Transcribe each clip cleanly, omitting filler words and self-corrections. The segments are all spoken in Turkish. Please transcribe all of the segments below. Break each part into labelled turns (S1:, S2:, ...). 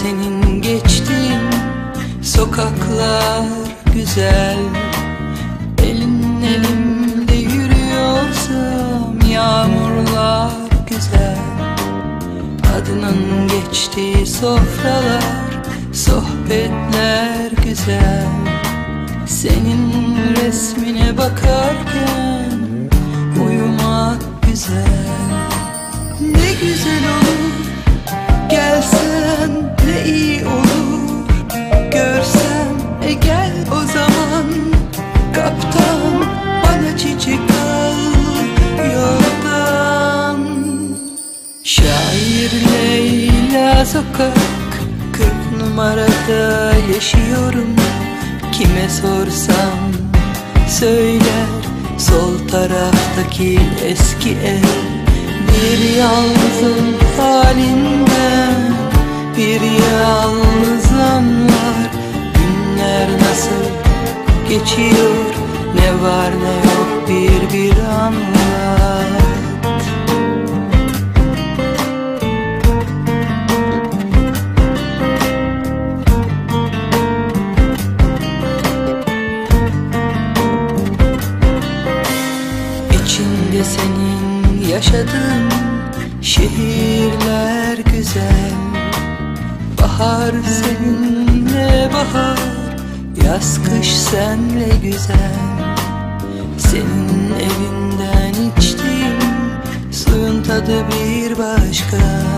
S1: senin geçtiğin sokaklar güzel. Elin elimde yürüyorsam yağmurlar güzel. Adının geçtiği sofralar, sohbetler güzel. Senin resmine bakarken uyumak güzel. Ne güzel olur gelsen, ne iyi olur görsem. Gel o zaman kaptan, bana çiçek al yoldan. Şair Leyla sokak 40 numarada yaşıyorum. Kime sorsam söyler sol taraftaki eski ev. Bir yalnızım halinden bir yalnız anlar. Günler nasıl geçiyor, ne var ne yok bir anlat. İçinde senin yaşadığın şehirler güzel. Bahar seninle bahar, yaz kış senle güzel. Senin evinden içtiğim suyun tadı bir başka.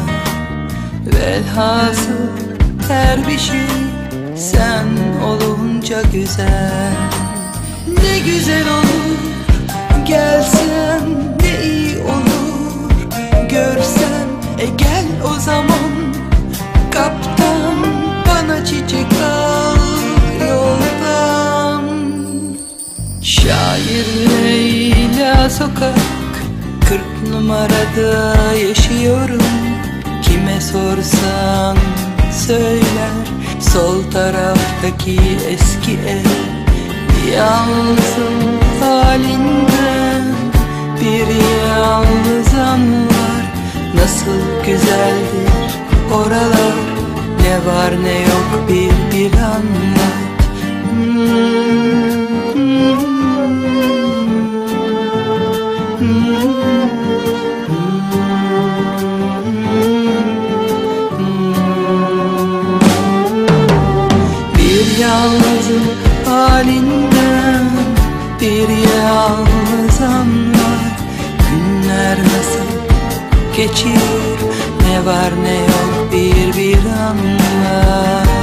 S1: Velhasıl her bir şey sen olunca güzel. Ne güzel olur gelsen, ne iyi olur görsen. Gel o zaman kaptan, bana çiçek al yoldan. Şair Leyla sokak 40 numarada yaşıyorum. Kime sorsan söyler sol taraftaki eski ev. Yalnızım halinden bir yalnız anlar. Nasıl güzeldir oralar, ne var ne yok bir anlat. Bir yalnızım halinden bir yalnız anlar. Günler nasıl geçiyor, ne var ne yok bir anlar.